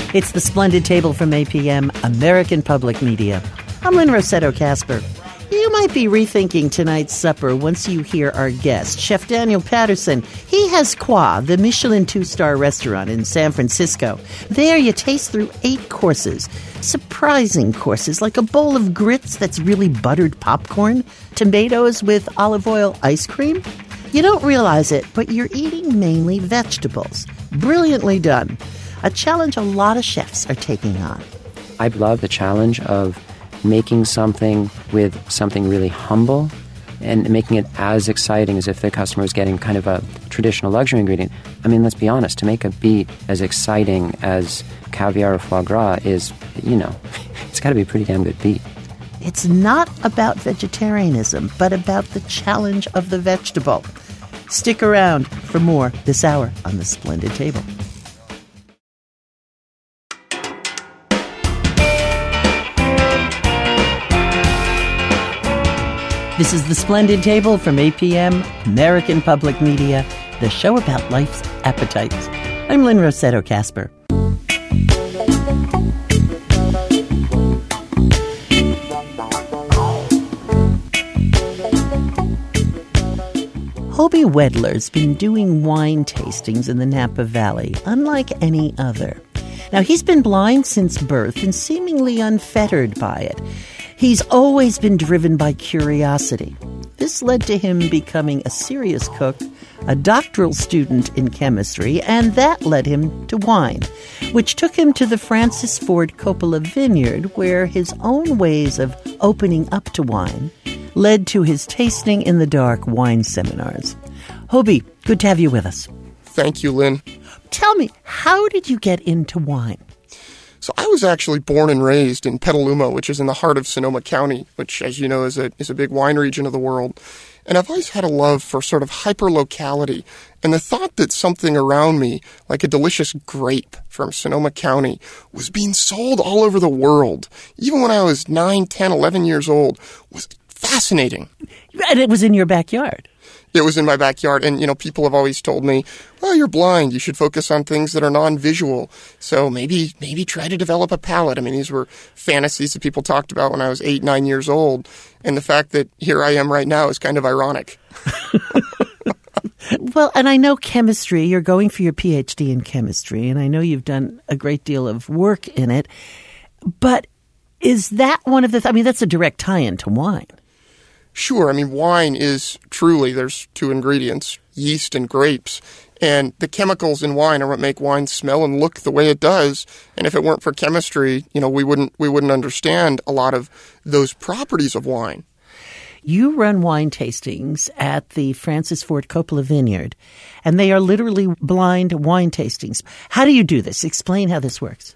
It's the Splendid Table from APM, American Public Media. I'm Lynn Rossetto Kasper. You might be rethinking tonight's supper once you hear our guest, Chef Daniel Patterson. He has Croix, the Michelin 2-star restaurant in San Francisco. There you taste through 8 courses. Surprising courses like a bowl of grits that's really buttered popcorn, tomatoes with olive oil ice cream. You don't realize it, but you're eating mainly vegetables. Brilliantly done. A challenge a lot of chefs are taking on. I love the challenge of making something with something really humble and making it as exciting as if the customer is getting kind of a traditional luxury ingredient. I mean, let's be honest, to make a beet as exciting as caviar or foie gras is, it's got to be a pretty damn good beet. It's not about vegetarianism, but about the challenge of the vegetable. Stick around for more this hour on The Splendid Table. This is The Splendid Table from APM, American Public Media, the show about life's appetites. I'm Lynn Rossetto Kasper. Hobie Wedler's been doing wine tastings in the Napa Valley, unlike any other. Now, he's been blind since birth and seemingly unfettered by it. He's always been driven by curiosity. This led to him becoming a serious cook, a doctoral student in chemistry, and that led him to wine, which took him to the Francis Ford Coppola Vineyard, where his own ways of opening up to wine led to his Tasting in the Dark wine seminars. Hobie, good to have you with us. Thank you, Lynn. Tell me, how did you get into wine? So I was actually born and raised in Petaluma, which is in the heart of Sonoma County, which, as you know, is a big wine region of the world. And I've always had a love for sort of hyper-locality and the thought that something around me, like a delicious grape from Sonoma County, was being sold all over the world, even when I was 9, 10, 11 years old, was fascinating. And it was in your backyard. It was in my backyard, and, people have always told me, well, you're blind, you should focus on things that are non-visual, so maybe try to develop a palate. I mean, these were fantasies that people talked about when I was 8, 9 years old, and the fact that here I am right now is kind of ironic. Well, and I know chemistry, you're going for your PhD in chemistry, and I know you've done a great deal of work in it, but is that one of the, that's a direct tie-in to wine. Sure. I mean, wine is truly, there's 2 ingredients, yeast and grapes. And the chemicals in wine are what make wine smell and look the way it does. And if it weren't for chemistry, we wouldn't understand a lot of those properties of wine. You run wine tastings at the Francis Ford Coppola Vineyard, and they are literally blind wine tastings. How do you do this? Explain how this works.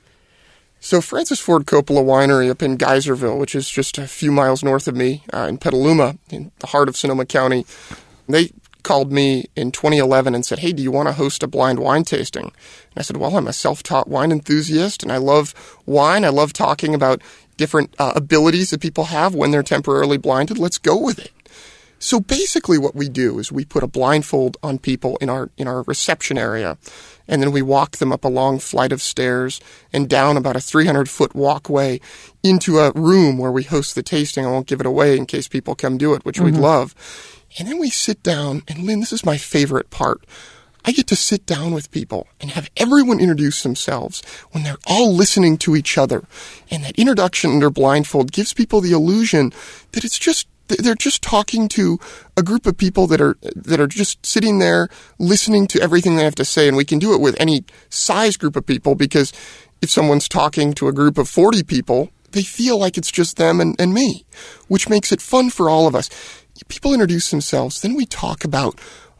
So Francis Ford Coppola Winery up in Geyserville, which is just a few miles north of me, in Petaluma, in the heart of Sonoma County, they called me in 2011 and said, hey, do you want to host a blind wine tasting? And I said, well, I'm a self-taught wine enthusiast, and I love wine. I love talking about different abilities that people have when they're temporarily blinded. Let's go with it. So basically what we do is we put a blindfold on people in our reception area, and then we walk them up a long flight of stairs and down about a 300-foot walkway into a room where we host the tasting. I won't give it away in case people come do it, which we'd love. And then we sit down, and Lynn, this is my favorite part. I get to sit down with people and have everyone introduce themselves when they're all listening to each other. And that introduction under blindfold gives people the illusion that they're just talking to a group of people that are just sitting there listening to everything they have to say. And we can do it with any size group of people, because if someone's talking to a group of 40 people, they feel like it's just them and me, which makes it fun for all of us. People introduce themselves, then we talk about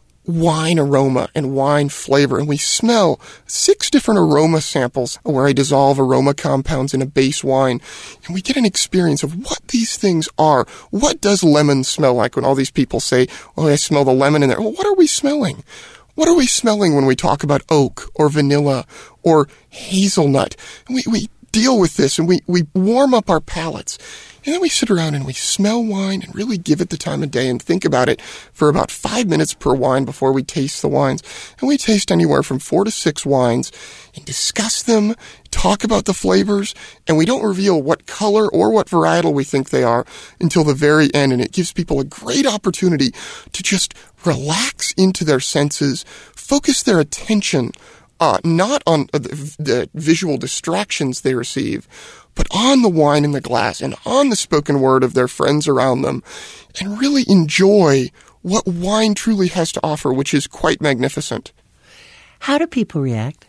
wine aroma and wine flavor, and we smell 6 different aroma samples where I dissolve aroma compounds in a base wine, and we get an experience of what these things are. What does lemon smell like when all these people say, oh, I smell the lemon in there? Well, what are we smelling? What are we smelling when we talk about oak or vanilla or hazelnut? We deal with this, and we warm up our palates. And then we sit around and we smell wine and really give it the time of day and think about it for about 5 minutes per wine before we taste the wines. And we taste anywhere from 4 to 6 wines and discuss them, talk about the flavors, and we don't reveal what color or what varietal we think they are until the very end. And it gives people a great opportunity to just relax into their senses, focus their attention not on the visual distractions they receive, but on the wine in the glass and on the spoken word of their friends around them, and really enjoy what wine truly has to offer, which is quite magnificent. How do people react?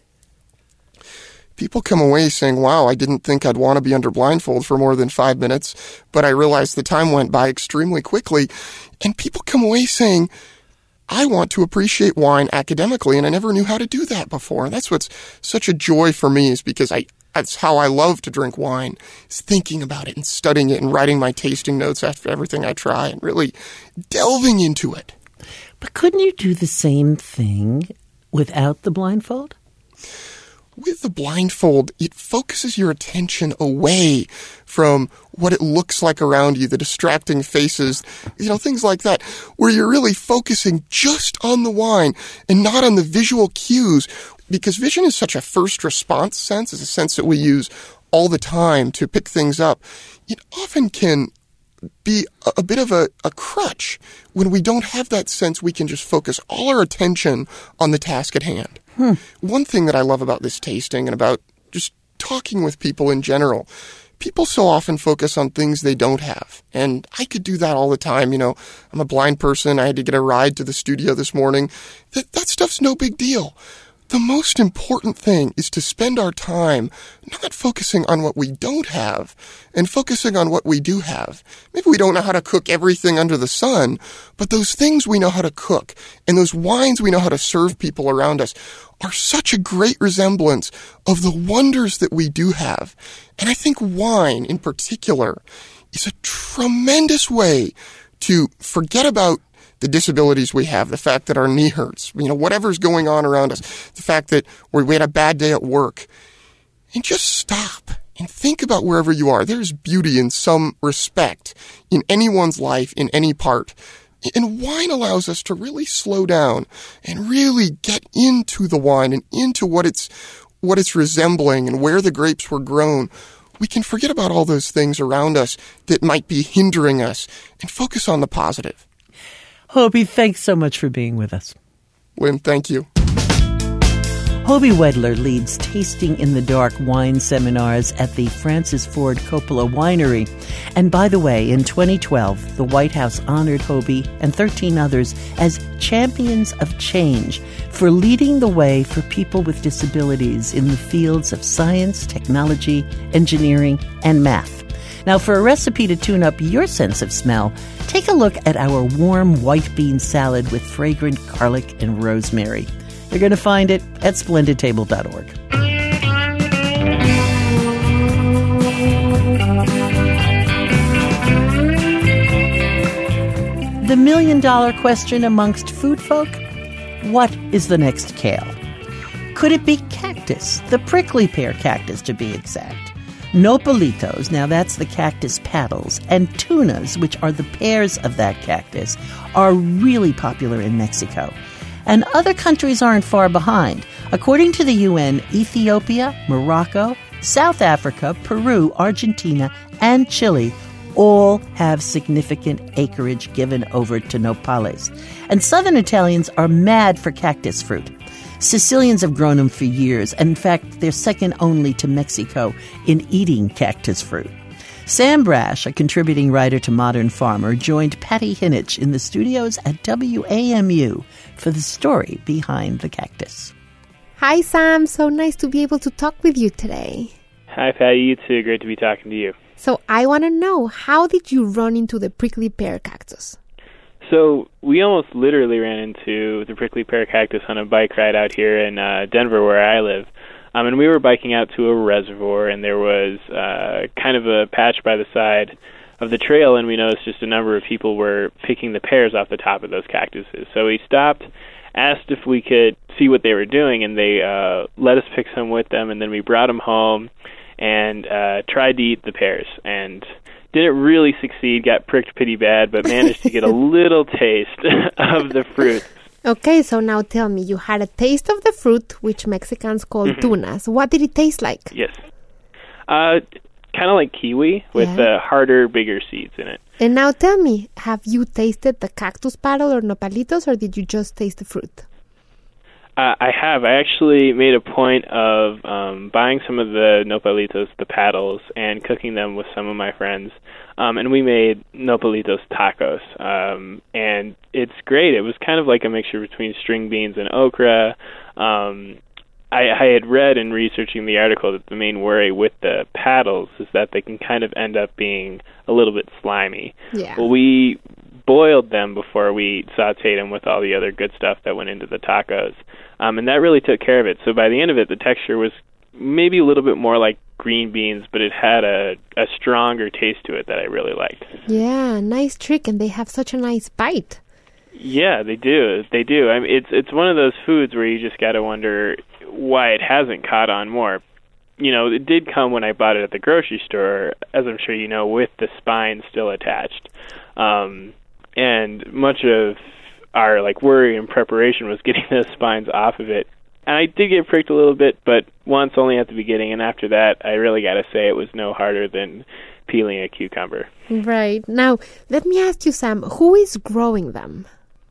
People come away saying, wow, I didn't think I'd want to be under blindfold for more than 5 minutes, but I realized the time went by extremely quickly. And people come away saying, I want to appreciate wine academically, and I never knew how to do that before. And that's what's such a joy for me, is because that's how I love to drink wine, is thinking about it and studying it and writing my tasting notes after everything I try and really delving into it. But couldn't you do the same thing without the blindfold? With the blindfold, it focuses your attention away from what it looks like around you, the distracting faces, things like that, where you're really focusing just on the wine and not on the visual cues, because vision is such a first response sense. It's a sense that we use all the time to pick things up. It often can be a bit of a crutch. When we don't have that sense, we can just focus all our attention on the task at hand. One thing that I love about this tasting and about just talking with people in general, people so often focus on things they don't have. And I could do that all the time. I'm a blind person. I had to get a ride to the studio this morning. That stuff's no big deal. The most important thing is to spend our time not focusing on what we don't have and focusing on what we do have. Maybe we don't know how to cook everything under the sun, but those things we know how to cook and those wines we know how to serve people around us are such a great resemblance of the wonders that we do have. And I think wine in particular is a tremendous way to forget about the disabilities we have, the fact that our knee hurts, whatever's going on around us, the fact that we had a bad day at work, and just stop and think about wherever you are. There's beauty in some respect in anyone's life, in any part. And wine allows us to really slow down and really get into the wine and into what it's resembling and where the grapes were grown. We can forget about all those things around us that might be hindering us and focus on the positive. Hobie, thanks so much for being with us. Lynn, thank you. Hobie Wedler leads Tasting in the Dark wine seminars at the Francis Ford Coppola Winery. And by the way, in 2012, the White House honored Hobie and 13 others as champions of change for leading the way for people with disabilities in the fields of science, technology, engineering, and math. Now, for a recipe to tune up your sense of smell, take a look at our warm white bean salad with fragrant garlic and rosemary. You're going to find it at splendidtable.org. The million-dollar question amongst food folk? What is the next kale? Could it be cactus, the prickly pear cactus to be exact? Nopalitos, now that's the cactus paddles, and tunas, which are the pears of that cactus, are really popular in Mexico. And other countries aren't far behind. According to the UN, Ethiopia, Morocco, South Africa, Peru, Argentina, and Chile all have significant acreage given over to nopales. And southern Italians are mad for cactus fruit. Sicilians have grown them for years, and in fact, they're second only to Mexico in eating cactus fruit. Sam Brash, a contributing writer to Modern Farmer, joined Patty Hinich in the studios at WAMU for the story behind the cactus. Hi, Sam. So nice to be able to talk with you today. Hi, Patty. You too. Great to be talking to you. So I want to know, how did you run into the prickly pear cactus? So we almost literally ran into the prickly pear cactus on a bike ride out here in Denver, where I live. And we were biking out to a reservoir, and there was kind of a patch by the side of the trail, and we noticed just a number of people were picking the pears off the top of those cactuses. So we stopped, asked if we could see what they were doing, and they let us pick some with them, and then we brought them home. and tried to eat the pears, and didn't really succeed, got pricked pretty bad, but managed to get a little taste of the fruit. Okay, so now tell me, you had a taste of the fruit, which Mexicans call tunas. What did it taste like? Yes. Kind of like kiwi with harder, bigger seeds in it. And now tell me, have you tasted the cactus paddle or nopalitos, or did you just taste the fruit? I have. I actually made a point of buying some of the nopalitos, the paddles, and cooking them with some of my friends. And we made nopalitos tacos. And it's great. It was kind of like a mixture between string beans and okra. I had read in researching the article that the main worry with the paddles is that they can kind of end up being a little bit slimy. Yeah. Well, we boiled them before we sauteed them with all the other good stuff that went into the tacos. And that really took care of it. So by the end of it, the texture was maybe a little bit more like green beans, but it had a stronger taste to it that I really liked. Yeah, nice trick, and they have such a nice bite. Yeah, they do. They do. I mean, it's one of those foods where you just got to wonder why it hasn't caught on more. You know, it did come when I bought it at the grocery store, as I'm sure you know, with the spine still attached. And much of our worry and preparation was getting those spines off of it. And I did get pricked a little bit, but once only at the beginning, and after that, I really got to say it was no harder than peeling a cucumber. Right. Now, let me ask you, Sam, who is growing them?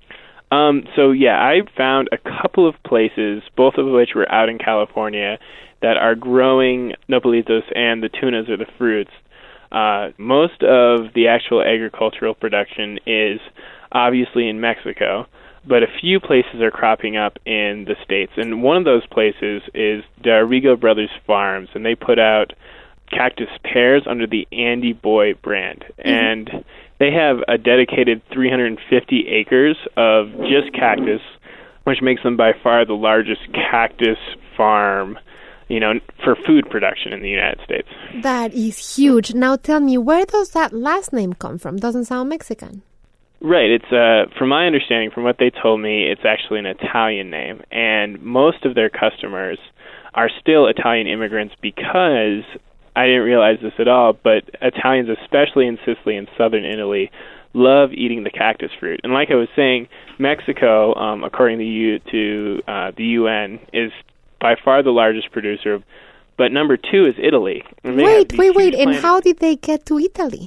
I found a couple of places, both of which were out in California, that are growing nopalitos and the tunas or the fruits. Most of the actual agricultural production is obviously in Mexico, but a few places are cropping up in the States. And one of those places is the Arrigo Brothers Farms, and they put out cactus pears under the Andy Boy brand. And they have a dedicated 350 acres of just cactus, which makes them by far the largest cactus farm, for food production in the United States. That is huge. Now tell me, where does that last name come from? Doesn't sound Mexican. Right. It's from my understanding, from what they told me, it's actually an Italian name, and most of their customers are still Italian immigrants because I didn't realize this at all, but Italians, especially in Sicily and southern Italy, love eating the cactus fruit. And like I was saying, Mexico, according to the UN, is by far the largest producer, but number 2 is Italy. Wait, and how did they get to Italy?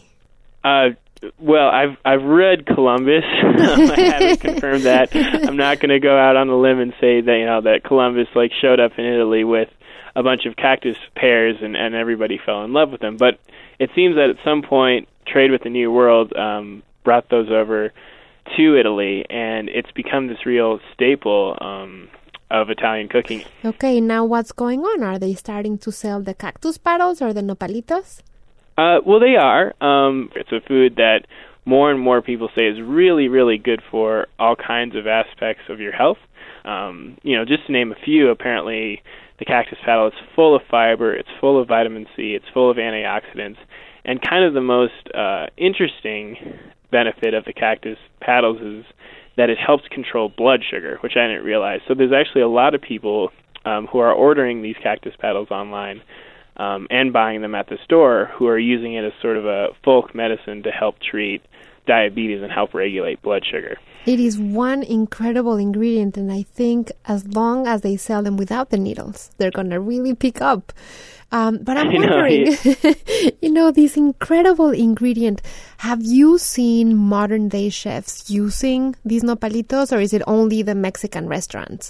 Well, I've read Columbus. I haven't confirmed that. I'm not going to go out on the limb and say that that Columbus showed up in Italy with a bunch of cactus pears and everybody fell in love with them. But it seems that at some point, trade with the New World brought those over to Italy, and it's become this real staple of Italian cooking. Okay, now what's going on? Are they starting to sell the cactus paddles or the nopalitos? Well, they are. It's a food that more and more people say is really, really good for all kinds of aspects of your health. Just to name a few, apparently the cactus paddle is full of fiber, it's full of vitamin C, it's full of antioxidants, and kind of the most interesting benefit of the cactus paddles is that it helps control blood sugar, which I didn't realize. So there's actually a lot of people who are ordering these cactus paddles online and buying them at the store who are using it as sort of a folk medicine to help treat diabetes and help regulate blood sugar. It is one incredible ingredient, and I think as long as they sell them without the needles, they're going to really pick up. But I'm wondering, this incredible ingredient, have you seen modern-day chefs using these nopalitos, or is it only the Mexican restaurants?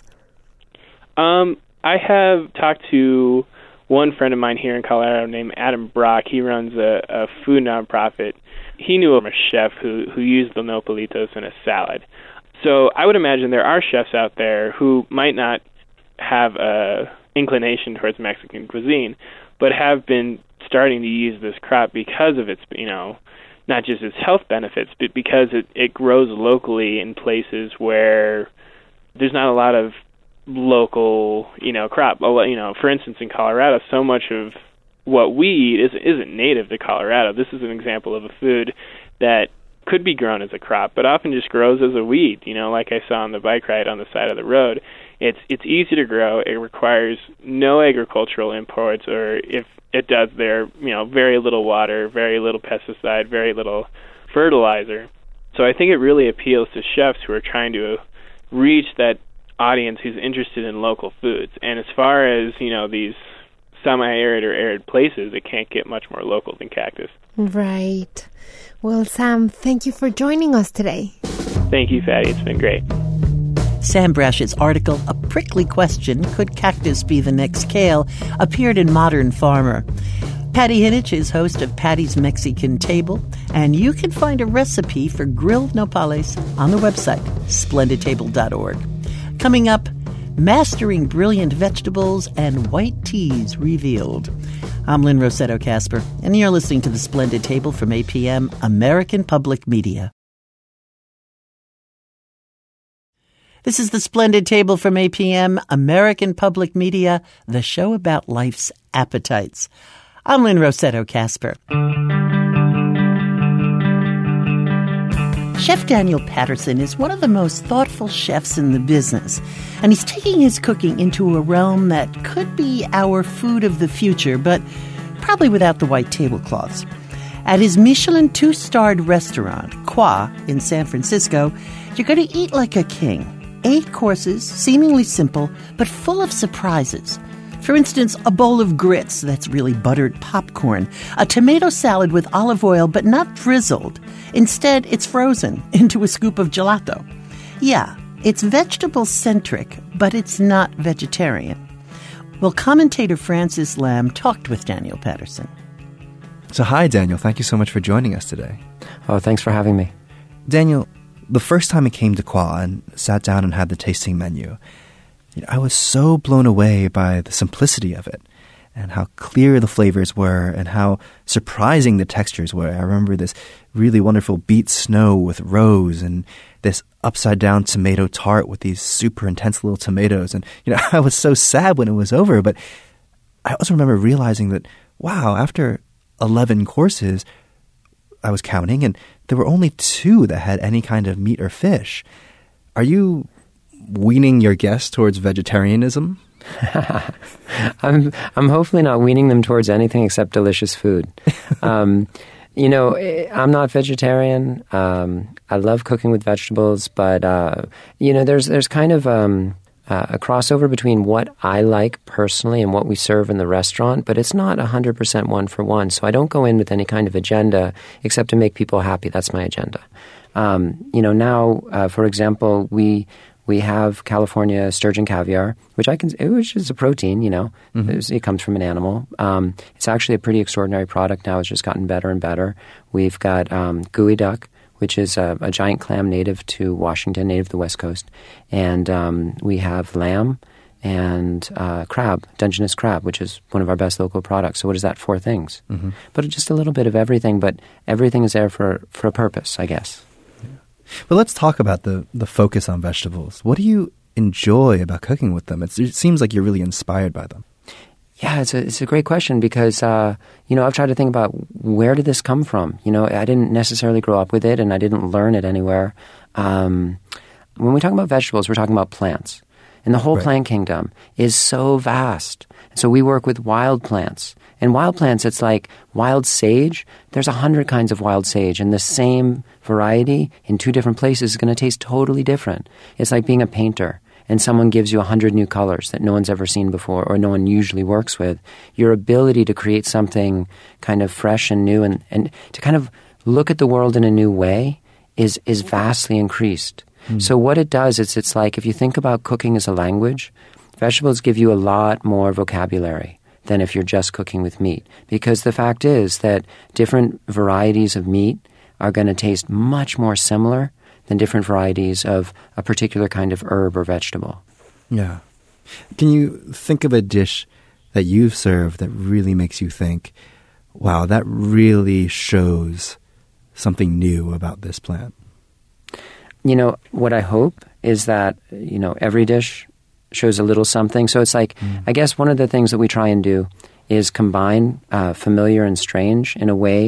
I have talked to one friend of mine here in Colorado named Adam Brock. He runs a food nonprofit. He knew of a chef who used the nopalitos in a salad. So I would imagine there are chefs out there who might not have a inclination towards Mexican cuisine, but have been starting to use this crop because of its, not just its health benefits, but because it grows locally in places where there's not a lot of local, crop. For instance, in Colorado, so much of what we eat isn't native to Colorado. This is an example of a food that could be grown as a crop, but often just grows as a weed, like I saw on the bike ride on the side of the road. It's easy to grow. It requires no agricultural imports, or if it does, there very little water, very little pesticide, very little fertilizer. So I think it really appeals to chefs who are trying to reach that audience who's interested in local foods. And as far as these semi-arid or arid places, it can't get much more local than cactus. Right. Well, Sam, thank you for joining us today. Thank you, Fatty. It's been great. Sam Brash's article, A Prickly Question, Could Cactus Be the Next Kale?, appeared in Modern Farmer. Patty Hinich is host of Patty's Mexican Table, and you can find a recipe for grilled nopales on the website, splendidtable.org. Coming up, Mastering Brilliant Vegetables and White Teas Revealed. I'm Lynn Rossetto Kasper, and you're listening to The Splendid Table from APM, American Public Media. This is The Splendid Table from APM, American Public Media, the show about life's appetites. I'm Lynn Rossetto Kasper. Chef Daniel Patterson is one of the most thoughtful chefs in the business, and he's taking his cooking into a realm that could be our food of the future, but probably without the white tablecloths. At his Michelin 2-starred restaurant, Croix, in San Francisco, you're going to eat like a king. 8 courses, seemingly simple, but full of surprises. For instance, a bowl of grits that's really buttered popcorn, a tomato salad with olive oil but not drizzled. Instead, it's frozen into a scoop of gelato. Yeah, it's vegetable-centric, but it's not vegetarian. Well, commentator Francis Lam talked with Daniel Patterson. So hi, Daniel. Thank you so much for joining us today. Oh, thanks for having me. Daniel, the first time I came to Croix and sat down and had the tasting menu, I was so blown away by the simplicity of it and how clear the flavors were and how surprising the textures were. I remember this really wonderful beet snow with rose and this upside-down tomato tart with these super intense little tomatoes. And, I was so sad when it was over, but I also remember realizing that, wow, after 11 courses, I was counting, and there were only 2 that had any kind of meat or fish. Are you weaning your guests towards vegetarianism? I'm hopefully not weaning them towards anything except delicious food. I'm not vegetarian. I love cooking with vegetables, but there's kind of a crossover between what I like personally and what we serve in the restaurant, but it's not 100% one for one. So I don't go in with any kind of agenda except to make people happy. That's my agenda. Now, for example, we have California sturgeon caviar, which is a protein, Mm-hmm. It comes from an animal. It's actually a pretty extraordinary product now. It's just gotten better and better. We've got gooey duck, which is a giant clam native to Washington, native to the West Coast. And we have lamb and crab, Dungeness crab, which is one of our best local products. So what is that? 4 things. Mm-hmm. But just a little bit of everything, but everything is there for a purpose, I guess. Well, let's talk about the focus on vegetables. What do you enjoy about cooking with them? It seems like you're really inspired by them. Yeah, it's a great question because, I've tried to think about where did this come from? I didn't necessarily grow up with it and I didn't learn it anywhere. When we talk about vegetables, we're talking about plants. And the whole plant kingdom is so vast. So we work with wild plants. And wild plants, it's like wild sage. There's 100 kinds of wild sage, and the same variety in 2 different places is going to taste totally different. It's like being a painter, and someone gives you 100 new colors that no one's ever seen before or no one usually works with. Your ability to create something kind of fresh and new and to kind of look at the world in a new way is vastly increased. So what it does is it's like if you think about cooking as a language, vegetables give you a lot more vocabulary than if you're just cooking with meat. Because the fact is that different varieties of meat are going to taste much more similar than different varieties of a particular kind of herb or vegetable. Yeah. Can you think of a dish that you've served that really makes you think, wow, that really shows something new about this plant? What I hope is that, every dish shows a little something. So it's like, I guess one of the things that we try and do is combine familiar and strange in a way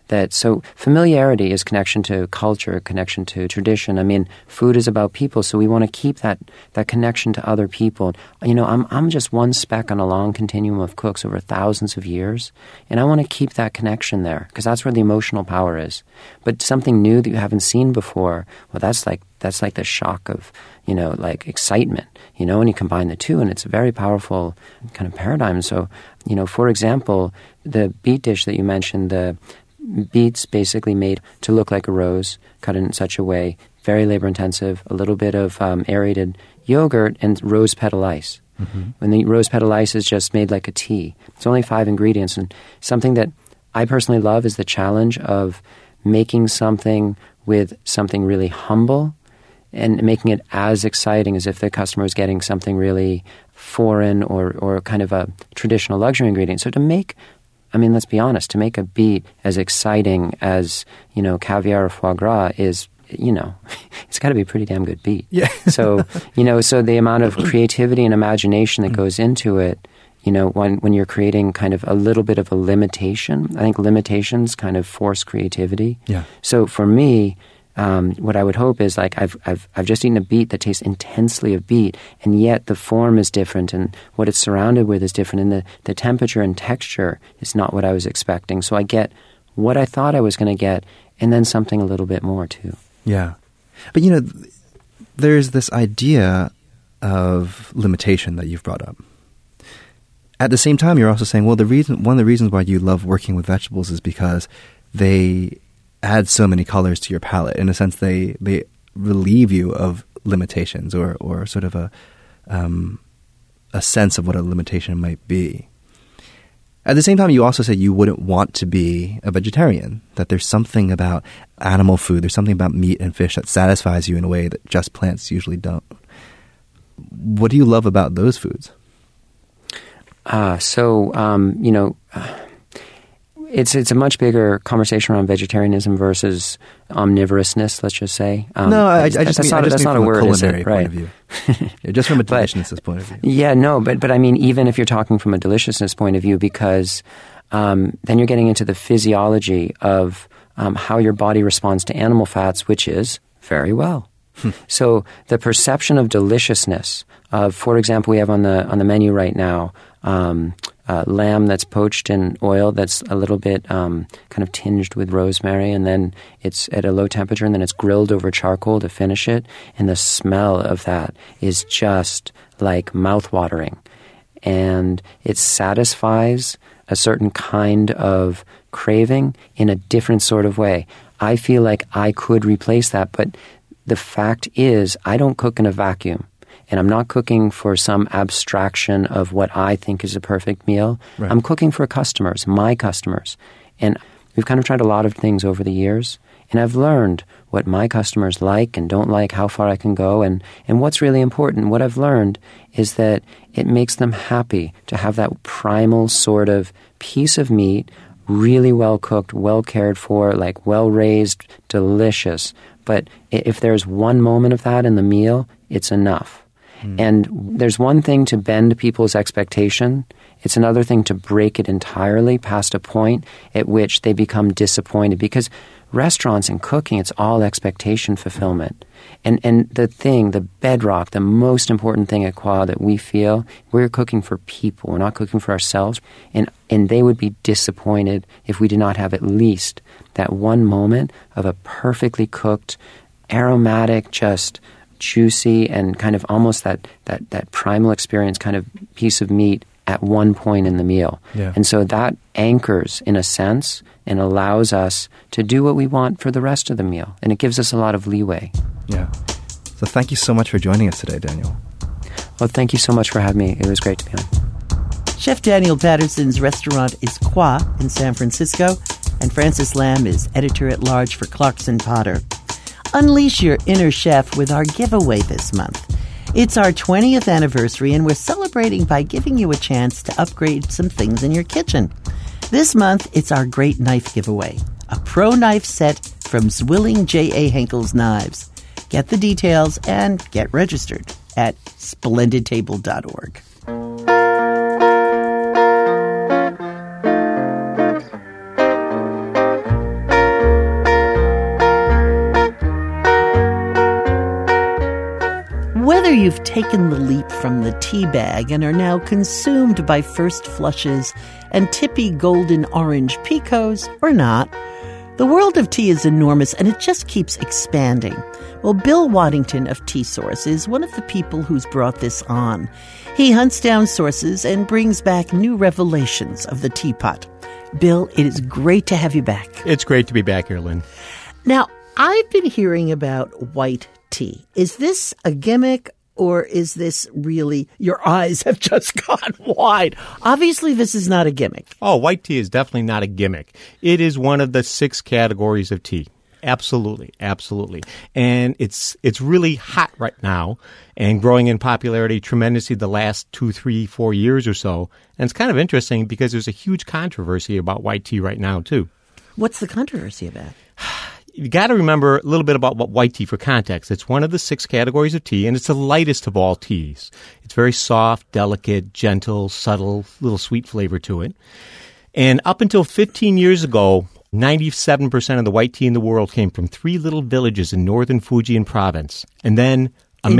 So familiarity is connection to culture, connection to tradition. I mean, food is about people, so we want to keep that connection to other people. I'm just one speck on a long continuum of cooks over thousands of years, and I want to keep that connection there because that's where the emotional power is. But something new that you haven't seen before, well, that's like the shock of, like excitement, and you combine the two, and it's a very powerful kind of paradigm. So, for example, the beet dish that you mentioned, the beets basically made to look like a rose, cut in such a way, very labor-intensive, a little bit of aerated yogurt and rose petal ice. Mm-hmm. And the rose petal ice is just made like a tea. It's only 5 ingredients. And something that I personally love is the challenge of making something with something really humble and making it as exciting as if the customer is getting something really foreign or kind of a traditional luxury ingredient. So let's be honest, to make a beet as exciting as, caviar or foie gras is, it's got to be a pretty damn good beet. Yeah. So the amount of creativity and imagination that goes into it, when you're creating kind of a little bit of a limitation, I think limitations kind of force creativity. Yeah. So for me, what I would hope is like I've just eaten a beet that tastes intensely of beet, and yet the form is different, and what it's surrounded with is different, and the temperature and texture is not what I was expecting. So I get what I thought I was going to get, and then something a little bit more too. Yeah, but there's this idea of limitation that you've brought up. At the same time, you're also saying, well, one of the reasons why you love working with vegetables is because they add so many colors to your palate. In a sense, they relieve you of limitations or sort of a sense of what a limitation might be. At the same time, you also say you wouldn't want to be a vegetarian, that there's something about animal food, there's something about meat and fish that satisfies you in a way that just plants usually don't. What do you love about those foods? It's a much bigger conversation around vegetarianism versus omnivorousness, let's just say. That's not a word, is it? Right. Point of view. Yeah, just from a deliciousness point of view. Yeah, no, but I mean, even if you're talking from a deliciousness point of view, because then you're getting into the physiology of how your body responds to animal fats, which is very well. So the perception of deliciousness of, for example, we have on the menu right now, lamb that's poached in oil that's a little bit kind of tinged with rosemary, and then it's at a low temperature, and then it's grilled over charcoal to finish it, and the smell of that is just like mouth-watering. And it satisfies a certain kind of craving in a different sort of way. I feel like I could replace that, but the fact is I don't cook in a vacuum. And I'm not cooking for some abstraction of what I think is a perfect meal. Right. I'm cooking for customers, my customers. And we've kind of tried a lot of things over the years. And I've learned what my customers like and don't like, how far I can go. And what's really important, what I've learned is that it makes them happy to have that primal sort of piece of meat, really well cooked, well cared for, like well raised, delicious. But if there's one moment of that in the meal, it's enough. And there's one thing to bend people's expectation. It's another thing to break it entirely past a point at which they become disappointed. Because restaurants and cooking, it's all expectation fulfillment. And the bedrock, the most important thing at Kwa that we feel, we're cooking for people. We're not cooking for ourselves. And they would be disappointed if we did not have at least that one moment of a perfectly cooked, aromatic, just juicy and kind of almost that primal experience kind of piece of meat at one point in the meal. Yeah. And so that anchors, in a sense, and allows us to do what we want for the rest of the meal. And it gives us a lot of leeway. Yeah. So thank you so much for joining us today, Daniel. Well, thank you so much for having me. It was great to be on. Chef Daniel Patterson's restaurant is Kwa in San Francisco, and Francis Lam is editor-at-large for Clarkson Potter. Unleash your inner chef with our giveaway this month. It's our 20th anniversary, and we're celebrating by giving you a chance to upgrade some things in your kitchen. This month, it's our great knife giveaway, a pro knife set from Zwilling J.A. Henkel's Knives. Get the details and get registered at splendidtable.org. you've taken the leap from the tea bag and are now consumed by first flushes and tippy golden orange picos or not. The world of tea is enormous, and it just keeps expanding. Well, Bill Waddington of Tea Source is one of the people who's brought this on. He hunts down sources and brings back new revelations of the teapot. Bill, it is great to have you back. It's great to be back here, Lynn. Now, I've been hearing about white tea. Is this a gimmick, or is this really, your eyes have just gone wide? Obviously, this is not a gimmick. Oh, white tea is definitely not a gimmick. It is one of the 6 categories of tea. Absolutely, absolutely. And it's really hot right now and growing in popularity tremendously the last 2, 3, 4 years or so. And it's kind of interesting because there's a huge controversy about white tea right now, too. What's the controversy about? You got to remember a little bit about what white tea for context. It's one of the 6 categories of tea, and it's the lightest of all teas. It's very soft, delicate, gentle, subtle, little sweet flavor to it. And up until 15 years ago, 97% of the white tea in the world came from 3 little villages in northern Fujian province. And then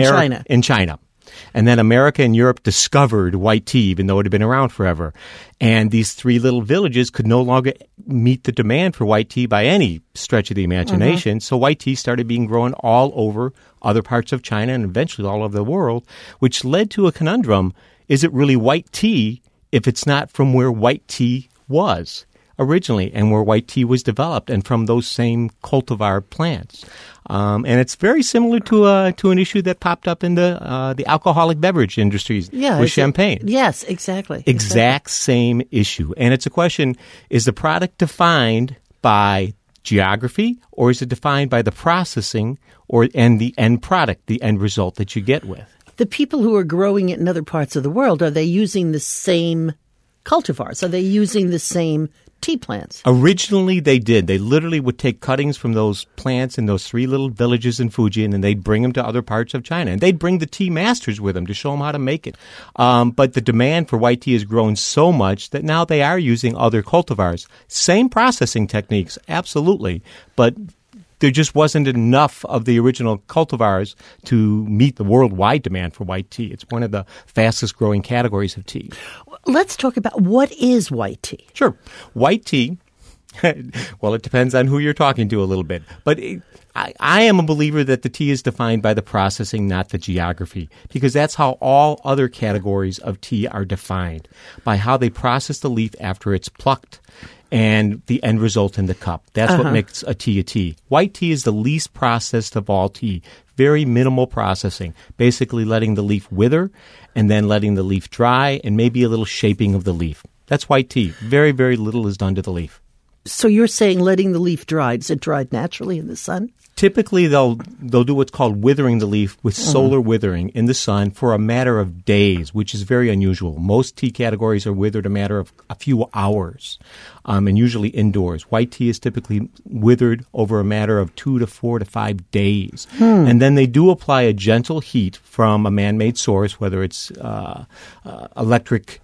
in China. And then America and Europe discovered white tea, even though it had been around forever. And these 3 little villages could no longer meet the demand for white tea by any stretch of the imagination. Mm-hmm. So white tea started being grown all over other parts of China and eventually all over the world, which led to a conundrum. Is it really white tea if it's not from where white tea was originally and where white tea was developed and from those same cultivar plants? And it's very similar to an issue that popped up in the alcoholic beverage industries with champagne. Yes, exactly. Exact same issue. And it's a question, is the product defined by geography or is it defined by the processing and the end product, the end result that you get with? The people who are growing it in other parts of the world, are they using the same cultivars? Are they using the same tea plants? Originally, they did. They literally would take cuttings from those plants in those 3 little villages in Fuji, and then they'd bring them to other parts of China. And they'd bring the tea masters with them to show them how to make it. But the demand for white tea has grown so much that now they are using other cultivars. Same processing techniques, absolutely, but there just wasn't enough of the original cultivars to meet the worldwide demand for white tea. It's one of the fastest growing categories of tea. Let's talk about what is white tea. Sure. White tea, well, it depends on who you're talking to a little bit. But I am a believer that the tea is defined by the processing, not the geography, because that's how all other categories of tea are defined, by how they process the leaf after it's plucked and the end result in the cup. That's what makes a tea a tea. White tea is the least processed of all tea. Very minimal processing, basically letting the leaf wither and then letting the leaf dry and maybe a little shaping of the leaf. That's white tea. Very, very little is done to the leaf. So you're saying letting the leaf dry. Is it dried naturally in the sun? Typically, they'll do what's called withering the leaf with solar withering in the sun for a matter of days, which is very unusual. Most tea categories are withered a matter of a few hours, and usually indoors. White tea is typically withered over a matter of 2 to 4 to 5 days. And then they do apply a gentle heat from a man-made source, whether it's electric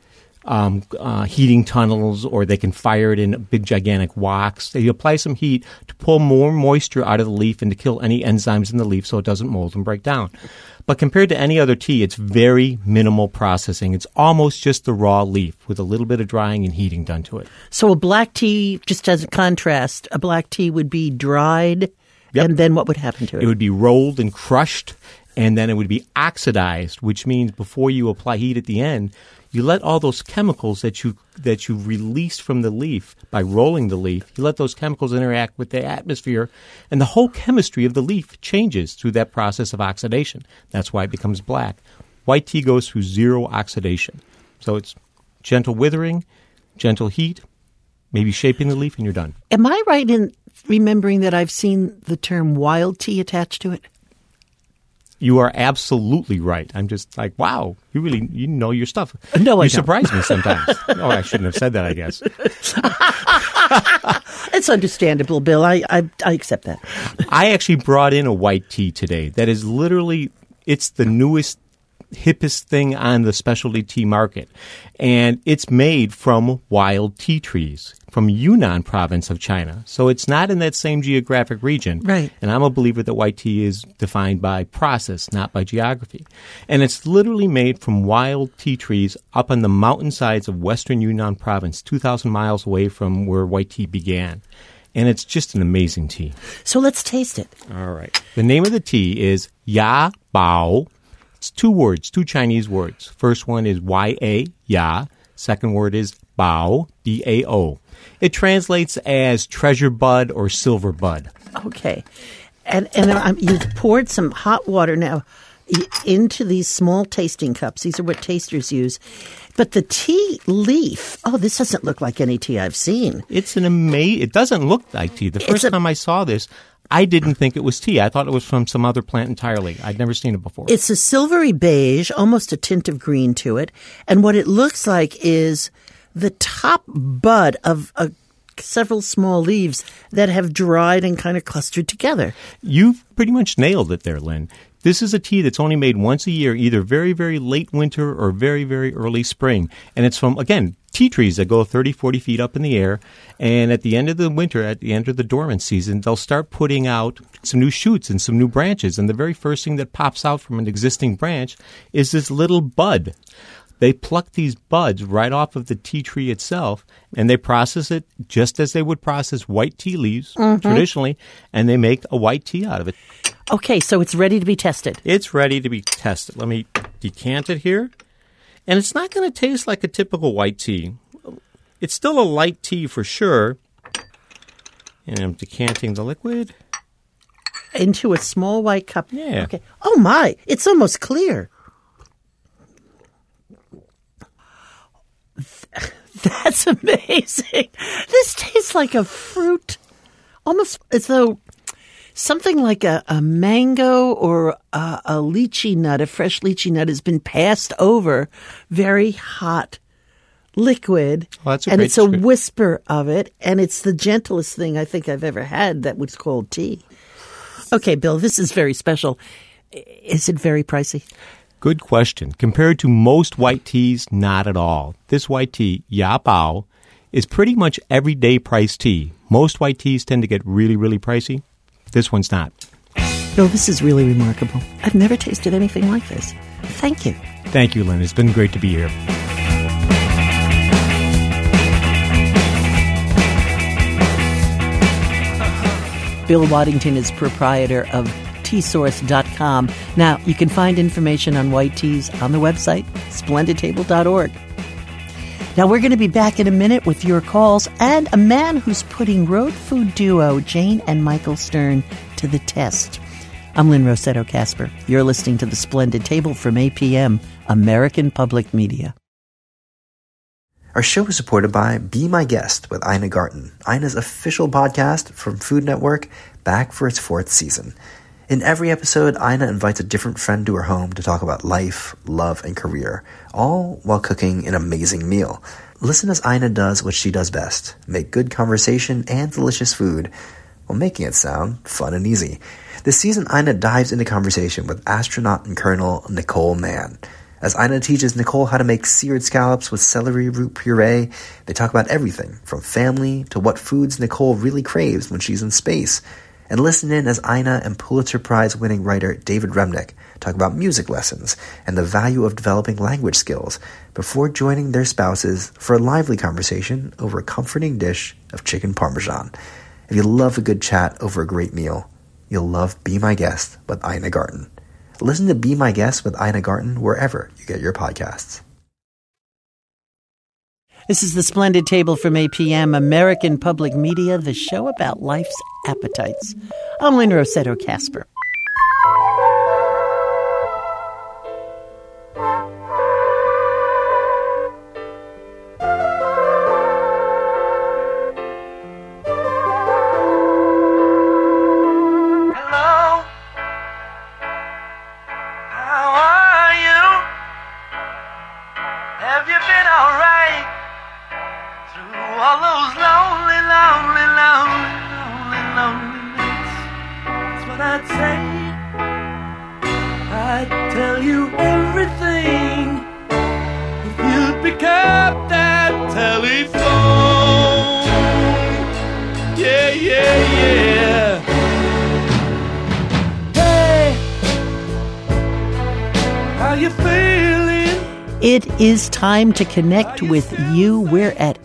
heating tunnels, or they can fire it in big gigantic woks. They apply some heat to pull more moisture out of the leaf and to kill any enzymes in the leaf so it doesn't mold and break down. But compared to any other tea, it's very minimal processing. It's almost just the raw leaf with a little bit of drying and heating done to it. So a black tea, just as a contrast, a black tea would be dried, and then what would happen to it? It would be rolled and crushed, and then it would be oxidized, which means before you apply heat at the end, you let all those chemicals that you released from the leaf by rolling the leaf, you let those chemicals interact with the atmosphere, and the whole chemistry of the leaf changes through that process of oxidation. That's why it becomes black. White tea goes through 0 oxidation. So it's gentle withering, gentle heat, maybe shaping the leaf, and you're done. Am I right in remembering that I've seen the term wild tea attached to it? You are absolutely right. I'm just like, wow, you know your stuff. No, you surprise me sometimes. Oh, I shouldn't have said that, I guess. It's understandable, Bill. I accept that. I actually brought in a white tea today that is literally, it's the newest hippest thing on the specialty tea market. And it's made from wild tea trees from Yunnan province of China. So it's not in that same geographic region. Right. And I'm a believer that white tea is defined by process, not by geography. And it's literally made from wild tea trees up on the mountainsides of western Yunnan province, 2,000 miles away from where white tea began. And it's just an amazing tea. So let's taste it. All right. The name of the tea is Ya Bao. It's 2 words, 2 Chinese words. First one is Y-A, Ya. Second word is Bao, B-A-O. It translates as treasure bud or silver bud. Okay. And you've poured some hot water now into these small tasting cups. These are what tasters use. But the tea leaf, this doesn't look like any tea I've seen. It's it doesn't look like tea. The first time I saw this, I didn't think it was tea. I thought it was from some other plant entirely. I'd never seen it before. It's a silvery beige, almost a tint of green to it. And what it looks like is the top bud of several small leaves that have dried and kind of clustered together. You've pretty much nailed it there, Lynn. This is a tea that's only made once a year, either very, very late winter or very, very early spring. And it's from, again, tea trees that go 30, 40 feet up in the air. And at the end of the winter, at the end of the dormant season, they'll start putting out some new shoots and some new branches. And the very first thing that pops out from an existing branch is this little bud. They pluck these buds right off of the tea tree itself, and they process it just as they would process white tea leaves traditionally, and they make a white tea out of it. Okay, so it's ready to be tested. It's ready to be tested. Let me decant it here. And it's not going to taste like a typical white tea. It's still a light tea for sure. And I'm decanting the liquid. Into a small white cup. Yeah. Okay. Oh, my. It's almost clear. That's amazing. This tastes like a fruit, almost as though something like a mango or a lychee nut, a fresh lychee nut, has been passed over very hot liquid. Well, that's a and great it's a description. whisper of it, and it's the gentlest thing I think I've ever had that was called tea. Okay, Bill, this is very special. Is it very pricey? Good question. Compared to most white teas, not at all. This white tea, Ya Bao, is pretty much everyday price tea. Most white teas tend to get really, really pricey. This one's not. Bill, this is really remarkable. I've never tasted anything like this. Thank you. Thank you, Lynn. It's been great to be here. Bill Waddington is proprietor of teasource.com. Now, you can find information on white teas on the website, splendidtable.org. Now, we're going to be back in a minute with your calls and a man who's putting road food duo Jane and Michael Stern to the test. I'm Lynn Rossetto Kasper. You're listening to The Splendid Table from APM, American Public Media. Our show is supported by Be My Guest with Ina Garten, Ina's official podcast from Food Network, back for its 4th season. In every episode, Ina invites a different friend to her home to talk about life, love, and career, all while cooking an amazing meal. Listen as Ina does what she does best, make good conversation and delicious food, while making it sound fun and easy. This season, Ina dives into conversation with astronaut and Colonel Nicole Mann. As Ina teaches Nicole how to make seared scallops with celery root puree, they talk about everything from family to what foods Nicole really craves when she's in space. And listen in as Ina and Pulitzer Prize-winning writer David Remnick talk about music lessons and the value of developing language skills before joining their spouses for a lively conversation over a comforting dish of chicken parmesan. If you love a good chat over a great meal, you'll love Be My Guest with Ina Garten. Listen to Be My Guest with Ina Garten wherever you get your podcasts. This is The Splendid Table from APM, American Public Media, the show about life's appetites. I'm Lynn Rossetto Kasper. Hello, how are you? Have you been alright? Through all those lonely nights, that's what I'd say. I'd tell you everything pick up that telephone. Yeah, yeah, yeah. Hey, how you feeling? It is time to connect with you. We're at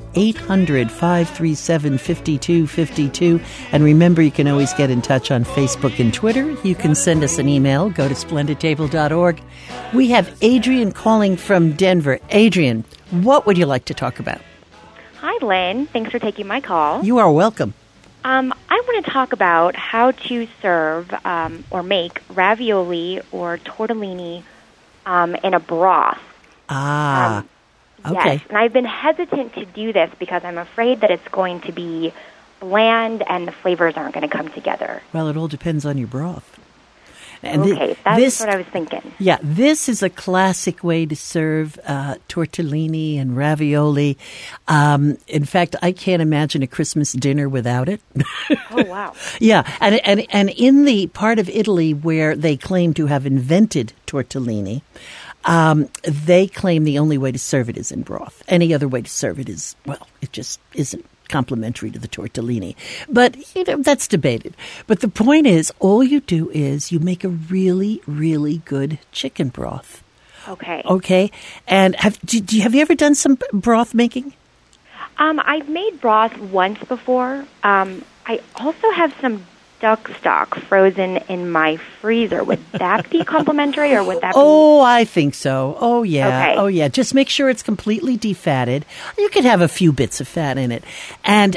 800-537-5252. And remember, you can always get in touch on Facebook and Twitter. You can send us an email. Go to splendidtable.org. We have Adrian calling from Denver. Adrian, what would you like to talk about? Hi, Lynn. Thanks for taking my call. You are welcome. I want to talk about how to serve or make ravioli or tortellini in a broth. Okay. Yes, and I've been hesitant to do this because I'm afraid that it's going to be bland and the flavors aren't going to come together. Well, it all depends on your broth. And okay, that's what I was thinking. Yeah, this is a classic way to serve tortellini and ravioli. In fact, I can't imagine a Christmas dinner without it. Oh, wow. Yeah, and in the part of Italy where they claim to have invented tortellini, they claim the only way to serve it is in broth. Any other way to serve it is, well, it just isn't complementary to the tortellini. But, that's debated. But the point is, all you do is you make a really, really good chicken broth. Okay. Okay? And have you ever done some broth making? I've made broth once before. I also have some duck stock frozen in my freezer. Would that be complimentary, or would that be... Oh, I think so. Oh, yeah. Okay. Oh, yeah. Just make sure it's completely defatted. You could have a few bits of fat in it. And,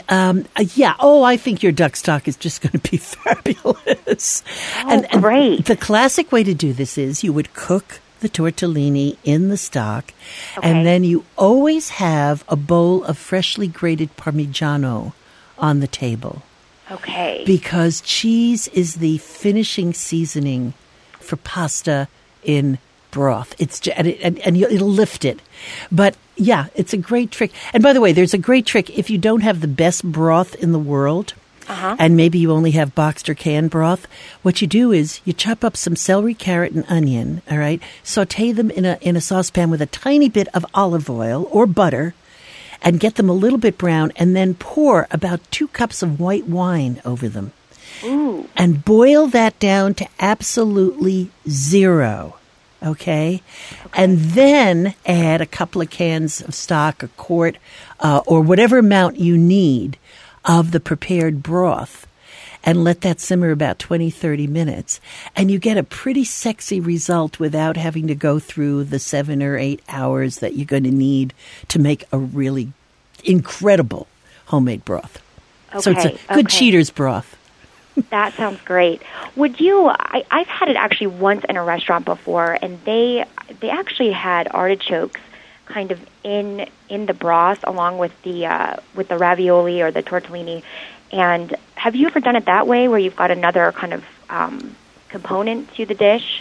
I think your duck stock is just going to be fabulous. Oh, great. And the classic way to do this is you would cook the tortellini in the stock, and then you always have a bowl of freshly grated Parmigiano on the table. Okay. Because cheese is the finishing seasoning for pasta in broth. It'll lift it. But yeah, it's a great trick. And by the way, there's a great trick if you don't have the best broth in the world, and maybe you only have boxed or canned broth. What you do is you chop up some celery, carrot, and onion. All right, saute them in a saucepan with a tiny bit of olive oil or butter, and get them a little bit brown, and then pour about 2 cups of white wine over them. Ooh. And boil that down to absolutely zero, okay? And then add a couple of cans of stock, a quart, or whatever amount you need of the prepared broth, and let that simmer about 20, 30 minutes. And you get a pretty sexy result without having to go through the 7 or 8 hours that you're going to need to make a really incredible homemade broth. Okay, So it's a good cheater's broth. That sounds great. Would you? I've had it actually once in a restaurant before, and they actually had artichokes kind of in the broth along with the ravioli or the tortellini. And have you ever done it that way, where you've got another kind of component to the dish?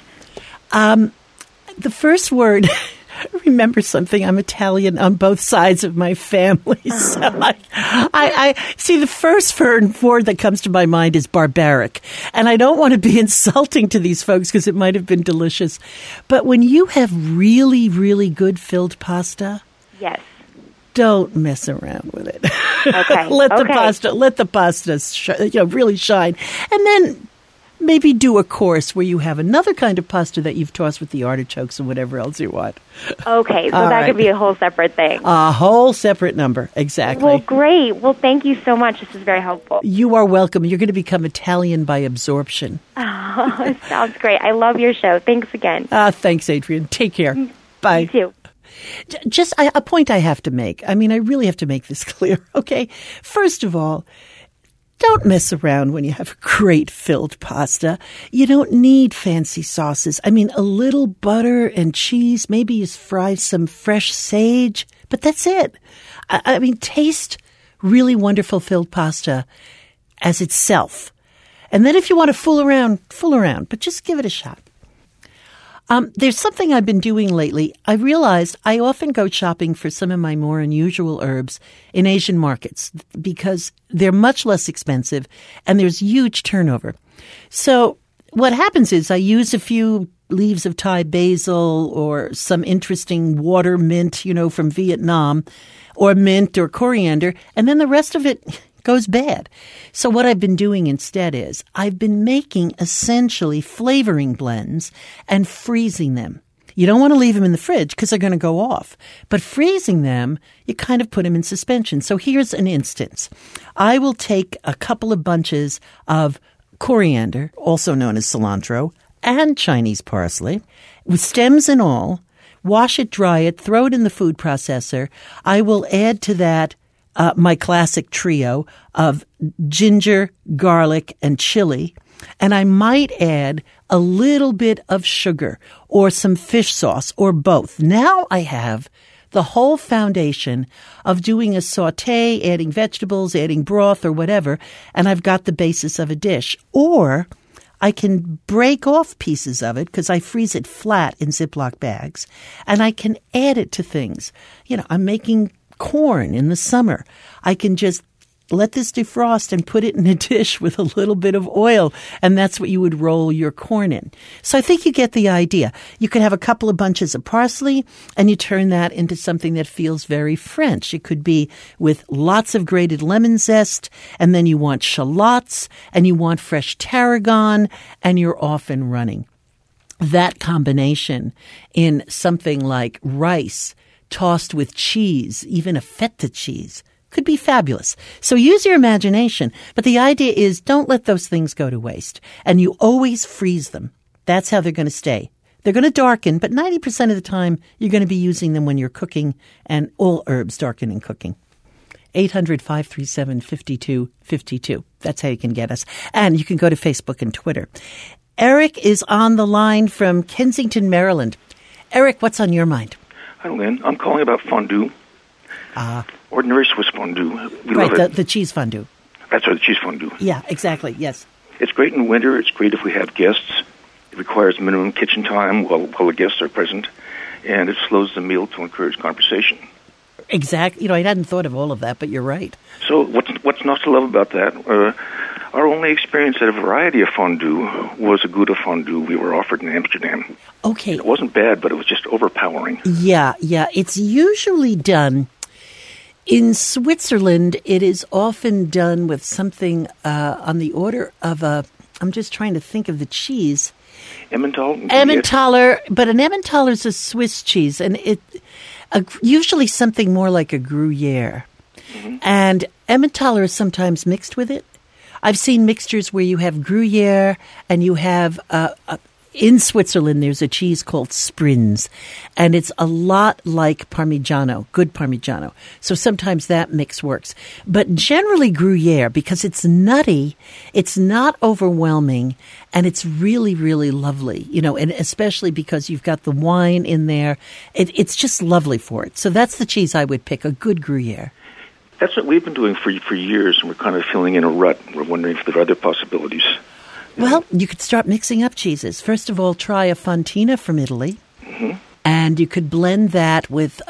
The first word, remember something, I'm Italian on both sides of my family. So I see the first word that comes to my mind is barbaric. And I don't want to be insulting to these folks because it might have been delicious. But when you have really, really good filled pasta, yes, don't mess around with it. Okay. let the pasta really shine. And then maybe do a course where you have another kind of pasta that you've tossed with the artichokes and whatever else you want. Okay, so that could be a whole separate thing. A whole separate number, exactly. Well, great. Well, thank you so much. This is very helpful. You are welcome. You're going to become Italian by absorption. Oh, sounds great. I love your show. Thanks again. Thanks, Adrian. Take care. Bye. You too. Just a point I have to make. I mean, I really have to make this clear, okay? First of all, don't mess around when you have great filled pasta. You don't need fancy sauces. I mean, a little butter and cheese. Maybe you fry some fresh sage, but that's it. I mean, taste really wonderful filled pasta as itself. And then if you want to fool around, but just give it a shot. There's something I've been doing lately. I realized I often go shopping for some of my more unusual herbs in Asian markets because they're much less expensive and there's huge turnover. So what happens is I use a few leaves of Thai basil or some interesting water mint, from Vietnam, or mint or coriander, and then the rest of it goes bad. So what I've been doing instead is I've been making essentially flavoring blends and freezing them. You don't want to leave them in the fridge because they're going to go off. But freezing them, you kind of put them in suspension. So here's an instance. I will take a couple of bunches of coriander, also known as cilantro, and Chinese parsley, with stems and all, wash it, dry it, throw it in the food processor. I will add to that my classic trio of ginger, garlic, and chili. And I might add a little bit of sugar or some fish sauce or both. Now I have the whole foundation of doing a saute, adding vegetables, adding broth or whatever, and I've got the basis of a dish. Or I can break off pieces of it because I freeze it flat in Ziploc bags, and I can add it to things. I'm making corn in the summer. I can just let this defrost and put it in a dish with a little bit of oil, and that's what you would roll your corn in. So I think you get the idea. You could have a couple of bunches of parsley, and you turn that into something that feels very French. It could be with lots of grated lemon zest, and then you want shallots, and you want fresh tarragon, and you're off and running. That combination in something like rice tossed with cheese, even a feta cheese, could be fabulous. So use your imagination. But the idea is don't let those things go to waste. And you always freeze them. That's how they're going to stay. They're going to darken, but 90% of the time you're going to be using them when you're cooking, and all herbs darken in cooking. 800-537-5252. That's how you can get us. And you can go to Facebook and Twitter. Eric is on the line from Kensington, Maryland. Eric, what's on your mind? Hi, Lynn. I'm calling about fondue. Ordinary Swiss fondue. We love it. The cheese fondue. That's right, the cheese fondue. Yeah, exactly, yes. It's great in winter. It's great if we have guests. It requires minimum kitchen time while the guests are present, and it slows the meal to encourage conversation. Exactly. I hadn't thought of all of that, but you're right. So what's not to love about that? Our only experience at a variety of fondue was a Gouda fondue we were offered in Amsterdam. Okay. It wasn't bad, but it was just overpowering. Yeah. It's usually done in Switzerland. It is often done with something on the order of I'm just trying to think of the cheese. Emmentaler, but an Emmentaler is a Swiss cheese, and usually something more like a Gruyere. Mm-hmm. And Emmentaler is sometimes mixed with it. I've seen mixtures where you have Gruyere and you have in Switzerland, there's a cheese called Sprinz, and it's a lot like Parmigiano, good Parmigiano. So sometimes that mix works. But generally Gruyere, because it's nutty, it's not overwhelming, and it's really, really lovely, and especially because you've got the wine in there. It's just lovely for it. So that's the cheese I would pick, a good Gruyere. That's what we've been doing for years, and we're kind of filling in a rut. We're wondering if there are other possibilities. Well, you could start mixing up cheeses. First of all, try a fontina from Italy. Mm-hmm. And you could blend that with,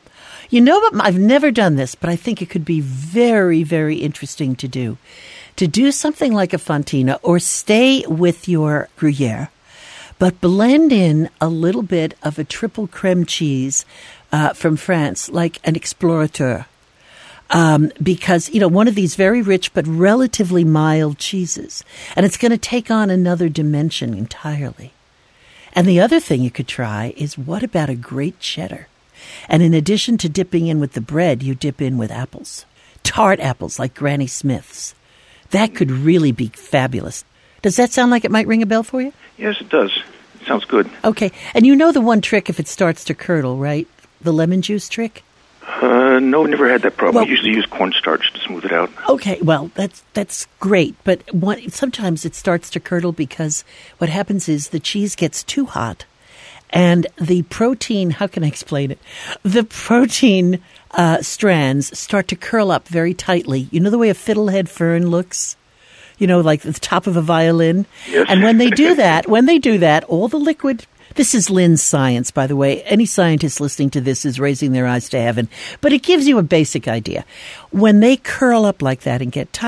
I've never done this, but I think it could be very, very interesting to do. To do something like a fontina, or stay with your Gruyere, but blend in a little bit of a triple creme cheese from France, like an Explorateur. Because, one of these very rich but relatively mild cheeses. And it's going to take on another dimension entirely. And the other thing you could try is, what about a great cheddar? And in addition to dipping in with the bread, you dip in with apples. Tart apples like Granny Smith's. That could really be fabulous. Does that sound like it might ring a bell for you? Yes, it does. It sounds good. Okay. And you know the one trick if it starts to curdle, right? The lemon juice trick? No, never had that problem. We usually use cornstarch to smooth it out. Okay, well, that's great. But sometimes it starts to curdle because what happens is the cheese gets too hot. And the protein, how can I explain it? The protein strands start to curl up very tightly. You know the way a fiddlehead fern looks? Like the top of a violin? Yes. And when they do that, all the liquid... This is Lynn's science, by the way. Any scientist listening to this is raising their eyes to heaven. But it gives you a basic idea. When they curl up like that and get tight,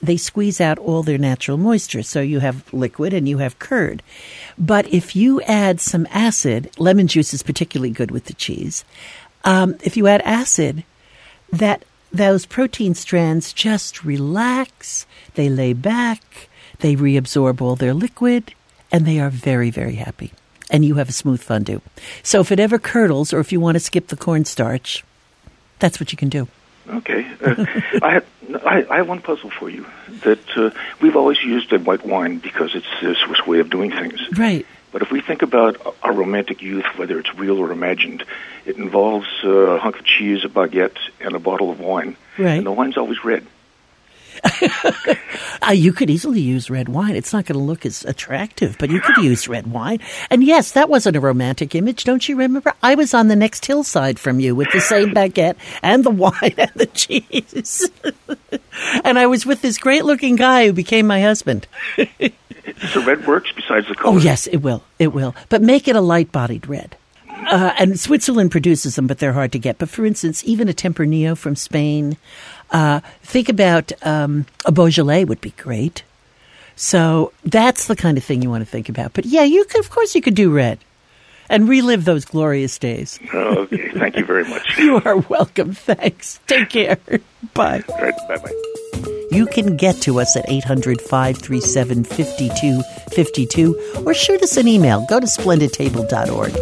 they squeeze out all their natural moisture. So you have liquid and you have curd. But if you add some acid, lemon juice is particularly good with the cheese. If you add acid, those protein strands just relax, they lay back, they reabsorb all their liquid, and they are very, very happy. And you have a smooth fondue. So if it ever curdles, or if you want to skip the cornstarch, that's what you can do. Okay. I have one puzzle for you. That we've always used a white wine because it's the Swiss way of doing things. Right. But if we think about our romantic youth, whether it's real or imagined, it involves a hunk of cheese, a baguette, and a bottle of wine. Right. And the wine's always red. You could easily use red wine. It's not going to look as attractive, but you could use red wine. And yes, that wasn't a romantic image. Don't you remember? I was on the next hillside from you with the same baguette and the wine and the cheese. And I was with this great-looking guy who became my husband. So red works besides the color? Oh, yes, it will. It will. But make it a light-bodied red. And Switzerland produces them, but they're hard to get. But for instance, even a Tempranillo from Spain, think about a Beaujolais would be great. So that's the kind of thing you want to think about. But yeah, of course you could do red and relive those glorious days. Oh, okay. Thank you very much. You are welcome. Thanks. Take care. Bye. All right. Bye-bye. You can get to us at 800-537-5252 or shoot us an email. Go to splendidtable.org.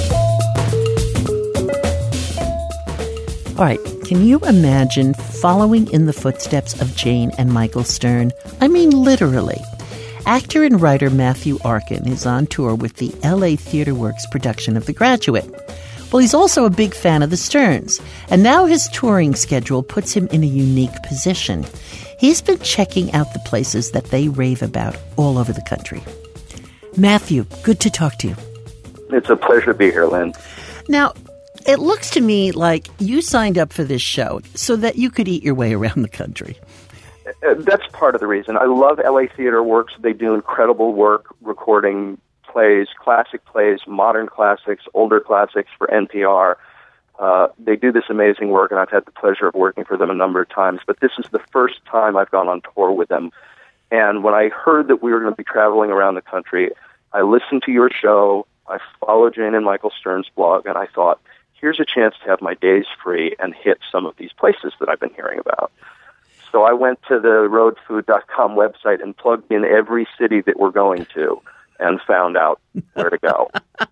All right, can you imagine following in the footsteps of Jane and Michael Stern? I mean, literally. Actor and writer Matthew Arkin is on tour with the LA Theater Works production of The Graduate. Well, he's also a big fan of the Sterns, and now his touring schedule puts him in a unique position. He's been checking out the places that they rave about all over the country. Matthew, good to talk to you. It's a pleasure to be here, Lynn. Now, it looks to me like you signed up for this show so that you could eat your way around the country. That's part of the reason. I love LA Theater Works. They do incredible work recording plays, classic plays, modern classics, older classics for NPR. They do this amazing work, and I've had the pleasure of working for them a number of times. But this is the first time I've gone on tour with them. And when I heard that we were going to be traveling around the country, I listened to your show, I followed Jane and Michael Stern's blog, and I thought, here's a chance to have my days free and hit some of these places that I've been hearing about. So I went to the roadfood.com website and plugged in every city that we're going to and found out where to go.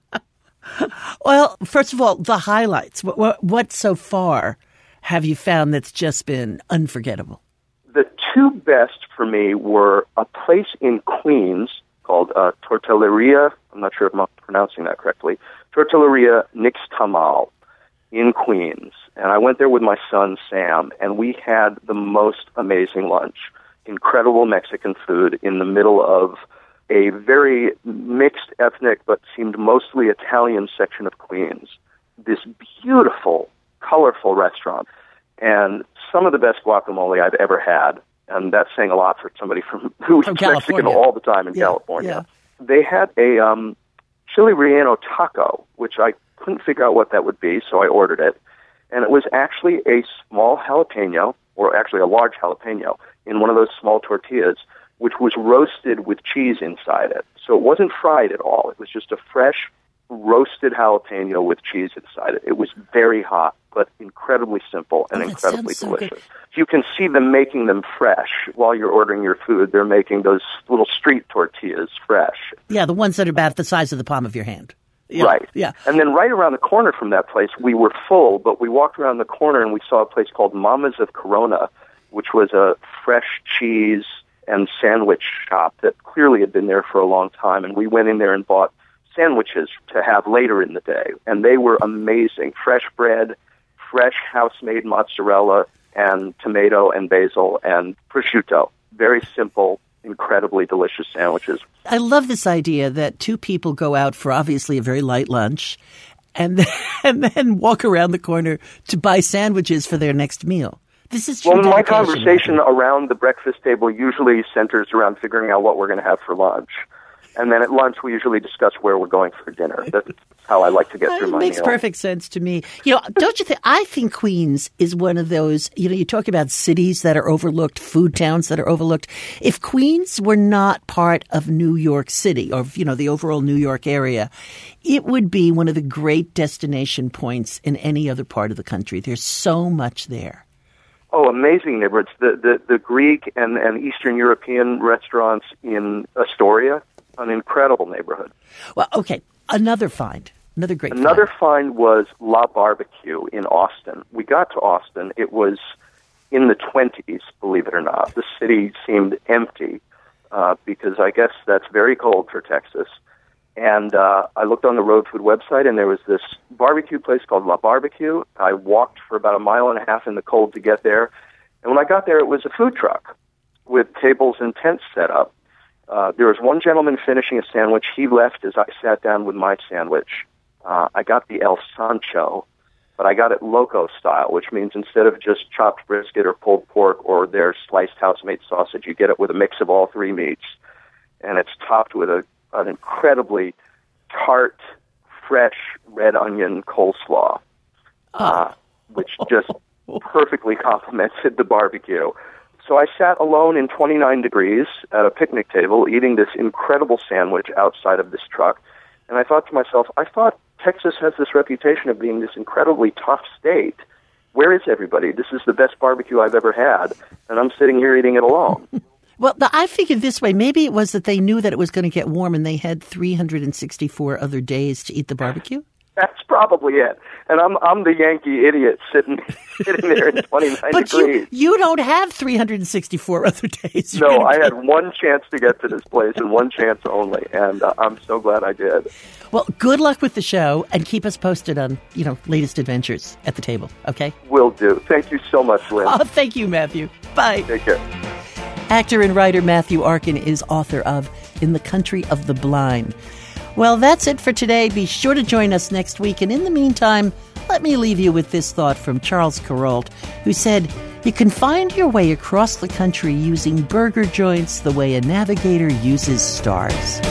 Well, first of all, the highlights. What so far have you found that's just been unforgettable? The two best for me were a place in Queens called Tortilleria. I'm not sure if I'm pronouncing that correctly. Tortilleria Nixtamal in Queens. And I went there with my son, Sam, and we had the most amazing lunch. Incredible Mexican food in the middle of a very mixed ethnic but seemed mostly Italian section of Queens. This beautiful, colorful restaurant. And some of the best guacamole I've ever had. And that's saying a lot for somebody who eats Mexican all the time in California. Yeah. They had a chili relleno taco, which I couldn't figure out what that would be, so I ordered it. And it was actually a small jalapeno, or actually a large jalapeno, in one of those small tortillas, which was roasted with cheese inside it. So it wasn't fried at all. It was just a fresh, roasted jalapeno with cheese inside it. It was very hot, but incredibly simple and incredibly delicious. You can see them making them fresh while you're ordering your food. They're making those little street tortillas fresh. Yeah, the ones that are about the size of the palm of your hand. Yeah, right. Yeah. And then right around the corner from that place, we were full, but we walked around the corner and we saw a place called Mama's of Corona, which was a fresh cheese and sandwich shop that clearly had been there for a long time. And we went in there and bought sandwiches to have later in the day. And they were amazing. Fresh bread, fresh house-made mozzarella, and tomato and basil and prosciutto. Very simple, incredibly delicious sandwiches. I love this idea that two people go out for obviously a very light lunch and then walk around the corner to buy sandwiches for their next meal. This is true. Well, my conversation around the breakfast table usually centers around figuring out what we're going to have for lunch. And then at lunch, we usually discuss where we're going for dinner. That's how I like to get through my meal. It makes perfect sense to me. Don't you think? I think Queens is one of those, you talk about cities that are overlooked, food towns that are overlooked. If Queens were not part of New York City or, the overall New York area, it would be one of the great destination points in any other part of the country. There's so much there. Oh, amazing neighborhoods. The Greek and Eastern European restaurants in Astoria, an incredible neighborhood. Well, okay, another find. Another find was La Barbecue in Austin. We got to Austin. It was in the 20s, believe it or not. The city seemed empty because I guess that's very cold for Texas. And I looked on the Road Food website, and there was this barbecue place called La Barbecue. I walked for about 1.5 miles in the cold to get there. And when I got there, it was a food truck with tables and tents set up. There was one gentleman finishing a sandwich. He left as I sat down with my sandwich. I got the El Sancho, but I got it loco style, which means instead of just chopped brisket or pulled pork or their sliced house-made sausage, you get it with a mix of all three meats. And it's topped with an incredibly tart, fresh red onion coleslaw, which just perfectly complemented the barbecue. So I sat alone in 29 degrees at a picnic table eating this incredible sandwich outside of this truck. And I thought to myself, I thought Texas has this reputation of being this incredibly tough state. Where is everybody? This is the best barbecue I've ever had, and I'm sitting here eating it alone. Well, I figured this way. Maybe it was that they knew that it was going to get warm and they had 364 other days to eat the barbecue? That's probably it. And I'm the Yankee idiot sitting there in 29 but degrees. You don't have 364 other days. No, I had one chance to get to this place and one chance only, and I'm so glad I did. Well, good luck with the show, and keep us posted on, latest adventures at the table, okay? Will do. Thank you so much, Lynn. Oh, thank you, Matthew. Bye. Take care. Actor and writer Matthew Arkin is author of In the Country of the Blind. Well, that's it for today. Be sure to join us next week. And in the meantime, let me leave you with this thought from Charles Kuralt, who said, "You can find your way across the country using burger joints the way a navigator uses stars."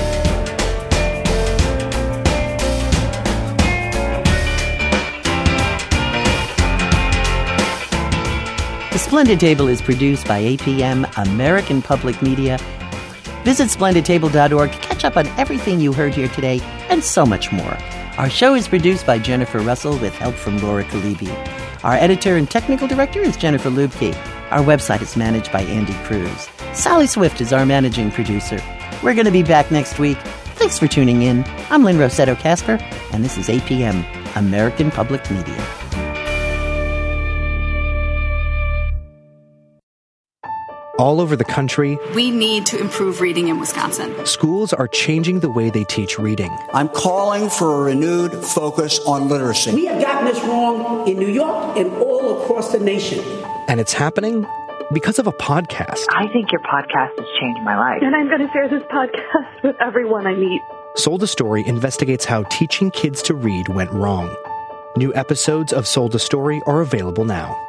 The Splendid Table is produced by APM, American Public Media. Visit splendidtable.org to catch up on everything you heard here today and so much more. Our show is produced by Jennifer Russell with help from Laura Kalibi. Our editor and technical director is Jennifer Lubke. Our website is managed by Andy Cruz. Sally Swift is our managing producer. We're going to be back next week. Thanks for tuning in. I'm Lynn Rossetto Kasper, and this is APM, American Public Media. All over the country, we need to improve reading in Wisconsin. Schools are changing the way they teach reading. I'm calling for a renewed focus on literacy. We have gotten this wrong in New York and all across the nation. And it's happening because of a podcast. I think your podcast has changed my life. And I'm going to share this podcast with everyone I meet. Sold a Story investigates how teaching kids to read went wrong. New episodes of Sold a Story are available now.